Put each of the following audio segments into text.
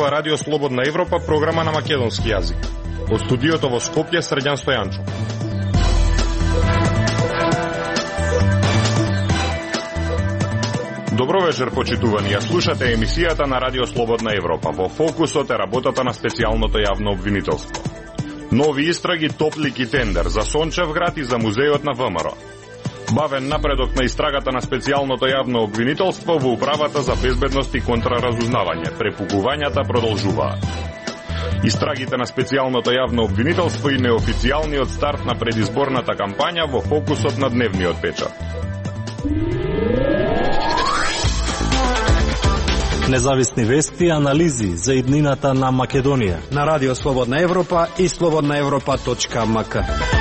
слушнува Радио Слободна Европа, програма на македонски јазик. Од студиото во Скопје, Срđan Стојанчов. Добро вечер, почитувани. Ја слушате емисијата на Радио Слободна Европа. Во фокусот е работата на специјалното јавно обвинителство. Нови истраги, топлик и тендер за Сончевград и за музејот на ВМРО. Бавен напредок на истрагата на специјалното јавно обвинителство во Управата за безбедност и контраразузнавање. Препугувањата продолжуваат. Истрагите на специјалното јавно обвинителство и неофицијалниот старт на предизборната кампања во фокусот на дневниот печат. Независни вести и анализи за иднината на Македонија на Радио Слободна Европа и slobodnaevropa.mk.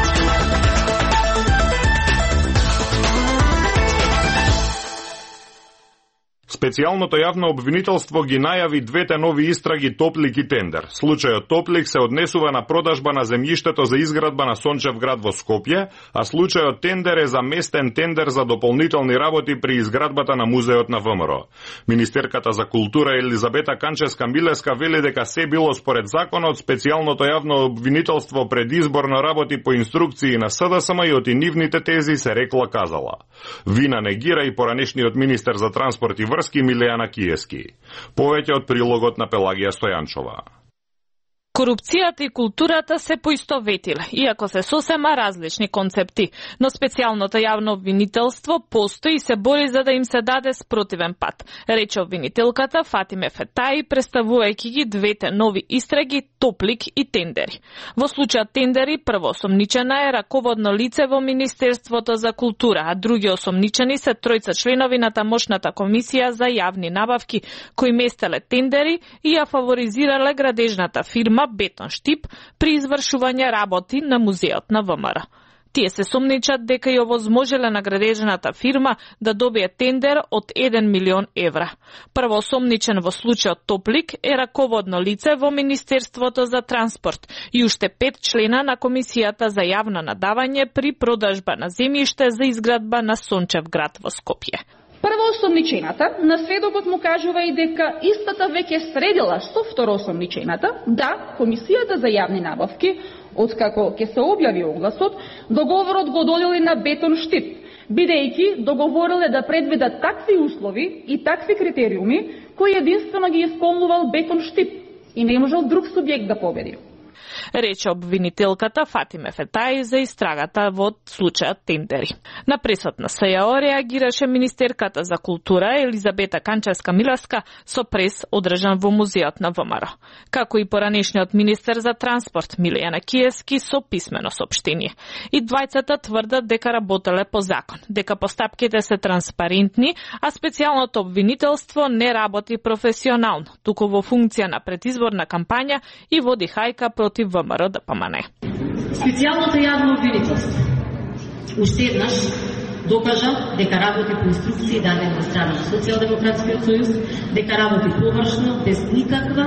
Специјалното јавно обвинителство ги најави двете нови истраги Топлик и тендер. Случајот Топлик се однесува на продажба на земјиштето за изградба на Сончевград во Скопје, а случајот тендер е за местен тендер за дополнителни работи при изградбата на музејот на ВМРО. Министерката за култура Елизабета Канчевска-Милевска вели дека се било според законот, специјалното јавно обвинителство предизборно работи по инструкции на СДСМ и од нивните тези се рекла казала. Вина негира и поранешниот министер за транспорт и врски Милејана Киески. Повеќе од прилогот на Пелагија Стојанчова. Корупцијата и културата се поистоветиле, иако се сосема различни концепти, но специјалното јавно обвинителство постои и се бори за да им се даде спротивен пат, рече обвинителката Фатиме Фетаи, представувајќи ги двете нови истраги Топлик и тендери. Во случајот тендери, прво осомничена е раководно лице во Министерството за култура, а други осомничени се тројца членови на тамошната комисија за јавни набавки, кои местеле тендери и ја фаворизирале градежната фирма Бетон Штип при извршување работи на музејот на ВМРО. Тие се сомничат дека ја овозможеле на градежната фирма да добие тендер од 1 милион евра. Прво осомничен во случајот Топлик е раководно лице во Министерството за транспорт и уште 5 члена на Комисијата за јавно надавање при продажба на земјиште за изградба на Сончевград во Скопје. Првоосомничената на сведокот му кажува и дека истата веќе средила со второосомничената да Комисијата за јавни набавки, откако ќе се објави огласот, договорот го додели на Бетон Штип, бидејќи договориле да предвидат такви услови и такви критериуми кои единствено ги исполнувал Бетон Штип и не можел друг субјект да победи. Рече обвинителката Фатиме Фетаи за истрагата во случајот тендери. На пресот на СЈО реагираше министерката за култура Елизабета Канчевска-Милевска со прес одржан во музејот на ВМРО, како и поранешниот министер за транспорт Милејана Киески со писмено соопштение. И двајцата тврдат дека работеле по закон, дека постапките се транспарентни, а специјалното обвинителство не работи професионално, туку во функција на предизборна кампања и води хајка против ВМРО ДПМН. Специјалното јавно обвинителство уште еднаш докажа дека работи по инструкции дадени од страна на Социјалдемократскиот сојуз, дека работи површно, без никаква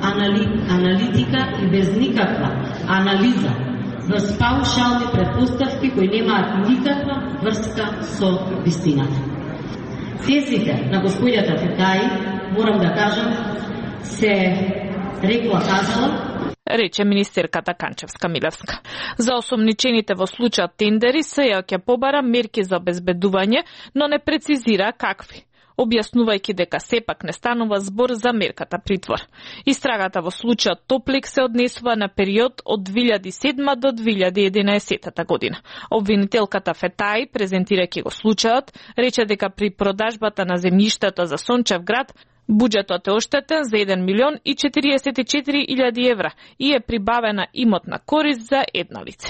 аналитика и без никаква анализа врз паушални претпоставки кои немаат никаква врска со вистината. Тезите на господјата Фетаи, морам да кажам, се рекла казала, рече министерката Канчевска-Милевска. За осомничените во случајот тендери СЈО ќе побара мерки за обезбедување, но не прецизира какви, објаснувајќи дека сепак не станува збор за мерката притвор. Истрагата во случајот Топлик се однесува на период од 2007 до 2011 година. Обвинителката Фетаи, презентирајќи го случајот, рече дека при продажбата на земјиштето за Сончевград буџетот е оштетен за 1 милион и 44 илјади евра и е прибавена имотна корист за едно лице.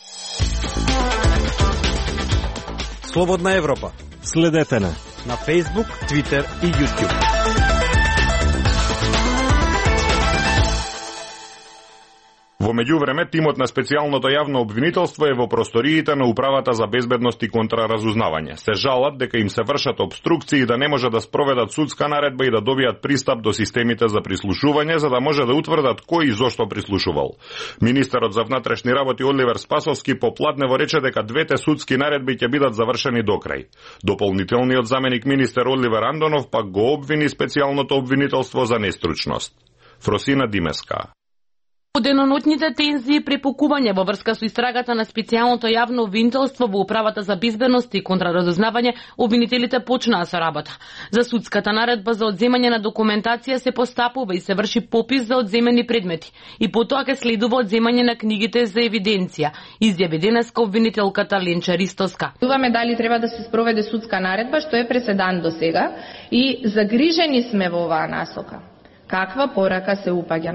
Слободна Европа. Следете на Facebook, Twitter и YouTube. Во меѓувреме, тимот на специјалното јавно обвинителство е во просториите на Управата за безбедност и контраразузнавање. Се жалат дека им се вршат обструкции да не може да спроведат судска наредба и да добијат пристап до системите за прислушување, за да може да утврдат кој и зошто прислушувал. Министерот за внатрешни работи Оливер Спасовски попладнево рече дека двете судски наредби ќе бидат завршени до крај. Дополнителниот заменик министер Оливер Андонов пак го обвини специјалното обвинителство за нестручност. Фросина Димеска. Денонотните тензии и препукување во врска со истрагата на специјалното јавно обвинителство во Управата за безбедност и контраразузнавање, обвинителите почнаа со работа. За судската наредба за одземање на документација се постапува и се врши попис за одземени предмети. И потоа ќе следува одземање на книгите за евиденција, изјави денеска обвинителката Ленча Ристоска. Чуваме дали треба да се спроведе судска наредба, што е преседан до сега, и загрижени сме во оваа насока. Каква порака се упаќа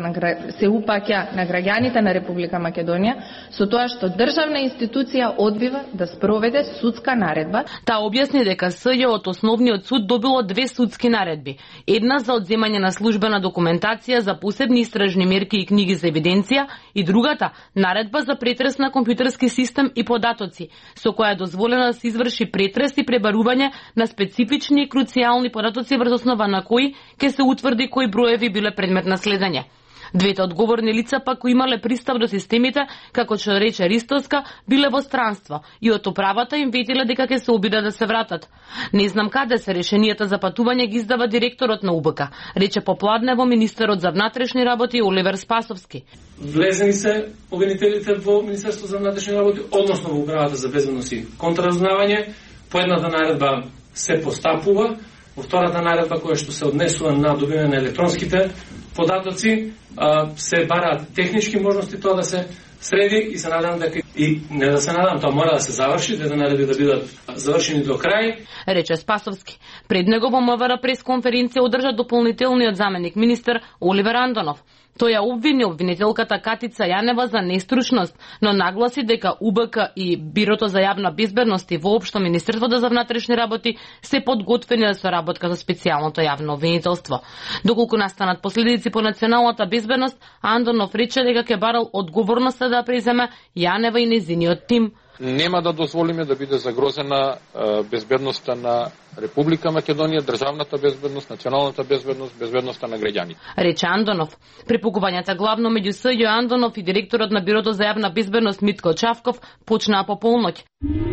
на граѓаните на Република Македонија со тоа што државна институција одбива да спроведе судска наредба. Таа објасни дека СЈ од Основниот суд добило 2 судски наредби. Една за одземање на службена документација за посебни истражни мерки и книги за евиденција и другата наредба за претрес на компјутерски систем и податоци, со која е дозволено да се изврши претрес и пребарување на специфични и круцијални податоци врз основа на кои ќе се утврди кои броеви биле предмет на следење. Двете одговорни лица пак кои имале пристап до системите, како што рече Ристоска, биле во странство и од управата им ветиле дека ќе се обидат да се вратат. Не знам каде се решенијата за патување ги издава директорот на УБК, рече попладнево министерот за внатрешни работи Оливер Спасовски. Влезени се обвинителите во Министерството за внатрешни работи, односно во Управата за безбедност и контраразузнавање. По едната наредба се постапува, во втората наредба која што се однесува на добивање на електронските податоци, се бараат технички можности тоа да се среди и се надам дека и не да се надам, тоа мора да се заврши, двете наредби да бидат завршени до крај, рече Спасовски. Пред него во МВР пресконференција одржа дополнителниот заменик министер Оливер Андонов. Тој ја обвини обвинителката Катица Јанева за нестручност, но нагласи дека УБК и Бирото за јавна безбедност и воопшто Министерството за внатрешни работи се подготвени да соработка со специјалното јавно обвинителство. Доколку настанат последици по националната безбедност, Андонов рече дека ќе барал одговорноста да преземе Јанева и незиниот тим. Нема да дозволиме да биде загрозена безбедноста на Република Македонија, државната безбедност, националната безбедност, безбедноста на граѓаните. Рече Андонов. Препукувањата главно меѓу СЈ Андонов и директорот на Бирото за јавна безбедност Митко Чавков почнаа по полноќ.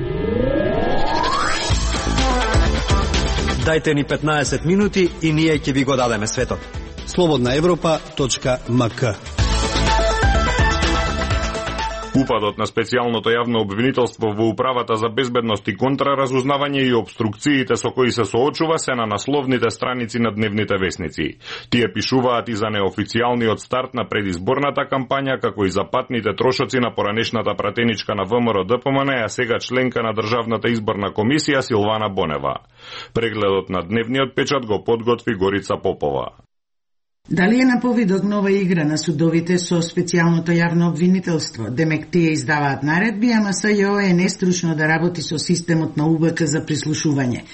Дајте ни 15 минути и ние ќе ви го дадеме светот. slobodnaevropa.mk. Упадот на специјалното јавно обвинителство во Управата за безбедност и контраразузнавање и обструкциите со кои се соочува се на насловните страници на дневните весници. Тие пишуваат и за неофицијалниот старт на предизборната кампања, како и за патните трошоци на поранешната пратеничка на ВМРО ДПМН, а сега членка на Државната изборна комисија Силвана Бонева. Прегледот на дневниот печат го подготви Горица Попова. Дали е на повидок нова игра на судовите со специјалното јавно обвинителство? Демек тие издаваат наредби, ама СЈО е нестручно да работи со системот на УБК за прислушување.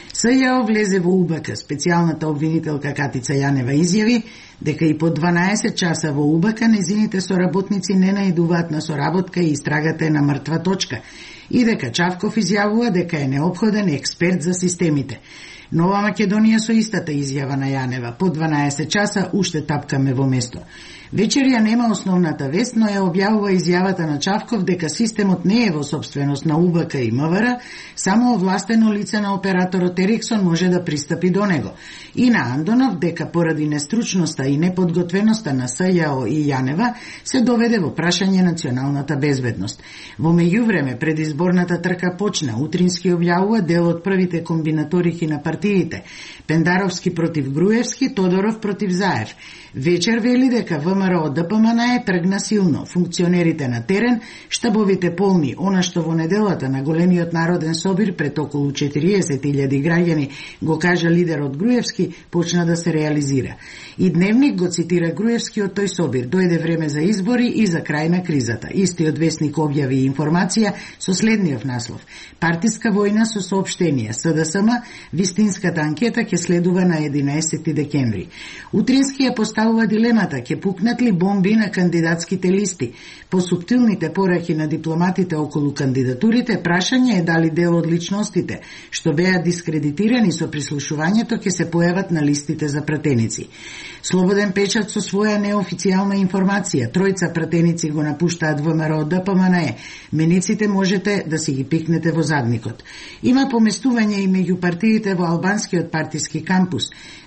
СЈО влезе во УБК. Специјалната обвинителка Катица Јанева изјави дека и по 12 часа во УБК незините соработници не наидуваат на соработка и истрагата е на мртва точка и дека Чавков изјавува дека е неопходен експерт за системите. Нова Македонија со истата изјава на Јанева. По 12 часа уште тапкаме во место. Вечер ја нема основната вест, но ја објавува изјавата на Чавков дека системот не е во собственост на УБК и МВР, само овластено лице на операторот Ериксон може да пристапи до него. И на Андонов дека поради нестручноста и неподготвеноста на СЈО и Јанева се доведе во прашање националната безбедност. Во меѓувреме предизборната трка почна. Утрински објавува дел од првите комбинаторики на партиите. Пендаровски против Груевски, Тодоров против Заев. Вечер вели дека ВМРО ДПМН тргна силно. Функционерите на терен, штабовите полни, она што во неделата на големиот народен собир пред околу 40.000 граѓани го кажа лидерот Груевски, почна да се реализира. И Дневник го цитира Груевски од тој собир. Дојде време за избори и за крај на кризата. Истиот весник објави информација со следниот наслов. Партиска војна со соопштенија. СДСМ, вистинската анкета ќе следува на 11 декември. Утрински ја поставува дилемата, ќе пукнат ли бомби на кандидатските листи. По суптилните пораки на дипломатите околу кандидатурите, прашање е дали дел од личностите, што беа дискредитирани со прислушувањето, ќе се појават на листите за пратеници. Слободен печат со своја неофицијална информација. Тројца пратеници го напуштаат ВМРО ДПМН. Мениците можете да си ги пикнете во задникот. Има поместување и меѓу партиите во албанскиот партиски кампус.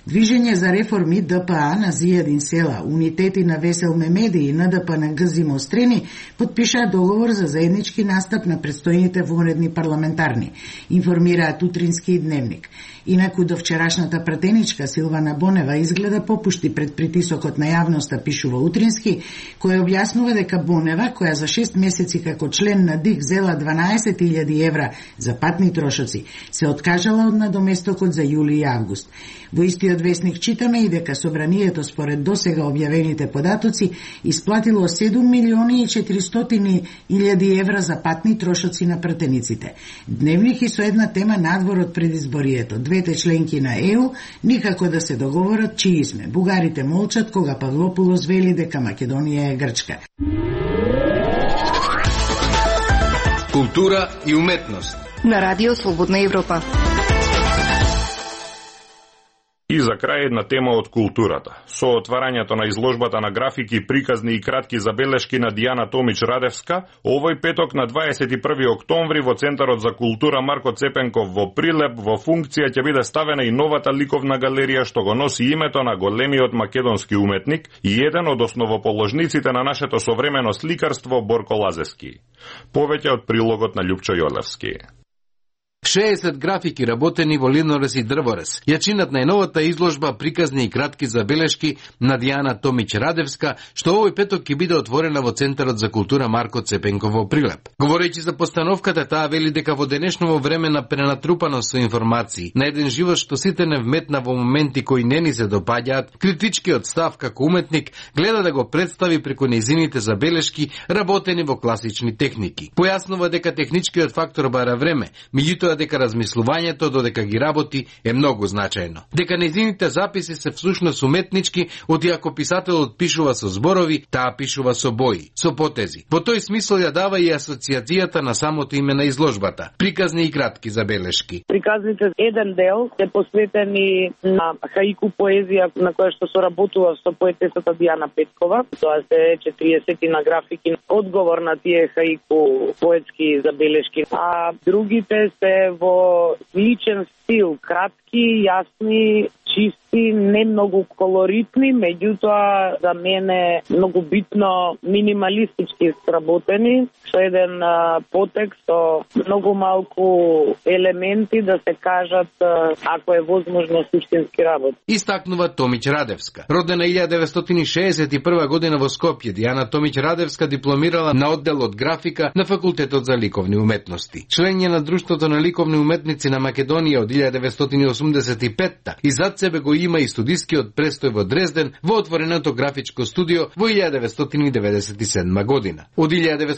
Движење за реформи ДПА на Зијадин Села, Унитети на Весел Мемеди и НДП на Гзим Острени потпишаа договор за заеднички настап на предстојните вонредни парламентарни, информираат Утрински и Дневник. Инаку до вчерашната пратеничка Силвана Бонева изгледа попушти пред притисокот на јавноста, пишува Утрински, кој објаснува дека Бонева, која за 6 месеци како член на ДИК зела 12.000 евра за патни трошоци, се откажала од надоместокот за јули и август. Во истиот весник читаме и дека собранието според досега објавените податоци исплатило 7.400.000 евра за патни трошоци на пратениците. Дневник и со една тема надвор од предизборието. Двете членки на ЕУ никако да се договорат чии сме. Бугарите молчат кога Павлопулос вели дека Македонија е Грчка. Култура и уметност на Радио Слободна Европа. И за крај една тема од културата. Со отварањето на изложбата на графики, приказни и кратки забелешки на Дијана Томич Радевска, овој петок на 21 октомври во Центарот за култура Марко Цепенков во Прилеп во функција ќе биде ставена и новата ликовна галерија што го носи името на големиот македонски уметник и еден од основоположниците на нашето современо сликарство Борко Лазески. Повеќе од прилогот на Љупчо Јолевски. 60 графики работени во линорез и дрворез. Јачинат најновата изложба приказни и кратки забелешки на Дијана Томич Радевска, што овој петок ќе биде отворена во Центарот за култура Марко Цепенков во Прилеп. Говорејќи за постановката, таа вели дека во денешново време на пренатрупаност со информации, на еден живот што сите не вметна во моменти кои не ни се допаѓаат, критичкиот став како уметник гледа да го представи преку нејзините забелешки работени во класични техники. Појаснува дека техничкиот фактор бара време, меѓутоа дека размислувањето додека ги работи е многу значајно. Дека нејзините записи се всушност уметнички, одиако писателот пишува со зборови, таа пишува со бои, со потези. Во тој смисол ја дава и асоциацијата на самото име на изложбата. Приказни и кратки забелешки. Приказните еден дел се посветени на хаику поезија на која што соработува со поетесата Дијана Петкова. Тоа се 40 на графики, одговор на тие хаику поетски забелешки. А другите се во личен стил, кратки, јасни, чисти, не многу колоритни, меѓутоа за мене многу битно минималистички сработени, со еден потекст, со многу малку елементи да се кажат, ако е возможно, суштински работи. Истакнува Томич Радевска. Родена 1961 година во Скопје, Дијана Томич Радевска дипломирала на оддел од графика на Факултетот за ликовни уметности. Член е на Друштвото на ликовни уметници на Македонија од 1985 и зад себе го има и студискиот престој во Дрезден во отвореното графичко студио во 1997 година. Од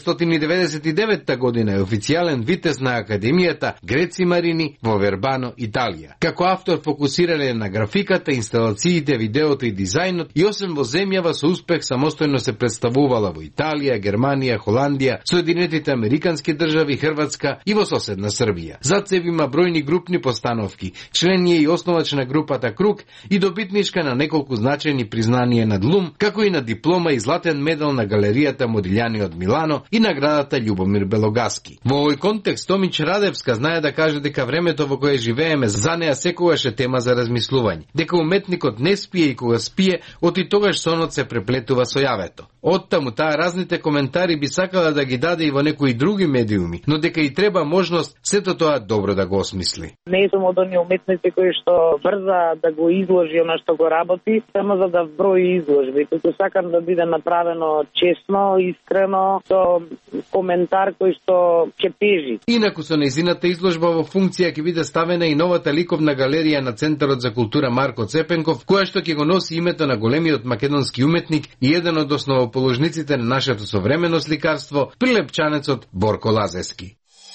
1999 година е официјален витез на Академијата Греци Марини во Вербано, Италија. Како автор фокусирале на графиката, инсталациите, видеото и дизајнот и освен во земјава со успех самостојно се представувала во Италија, Германија, Холандија, Соединетите Американски држави, Хрватска и во соседна Србија. Зад себе има бројни групни постановки. Член е и основач на групата Круг и добитничка на неколку значајни признанија над Лум, како и на диплома и златен медал на галеријата Модилјани од Милано и наградата Љубомир Белогаски. Во овој контекст Томич Радевска знае да каже дека времето во кое живееме за неа секогаш е тема за размислување, дека уметникот не спие и кога спие, оти тогаш сонот се преплетува со јавето. Оттаму таа разните коментари би сакала да ги даде и во некои други медиуми, но дека и треба можност сето тоа добро да го осмисли. Не сум од оние уметници кои што брза да го изложи она што го работи, само за да брои изложби. Туку сакам да биде направено честно, искрено, со коментар кој што ќе пежи. Инаку со нејзината изложба во функција ќе биде ставена и новата ликовна галерија на Центарот за култура Марко Цепенков, која што ќе го носи името на големиот македонски уметник и еден од основоположниците на нашето современо сликарство, прилепчанецот Борко Лазески.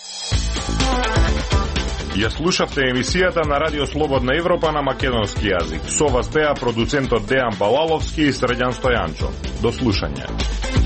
Ја слушавте емисијата на Радио Слободна Европа на македонски јазик. Со вас беа продуцентот Дејан Балаловски и Срđan Стојанчо. До слушање.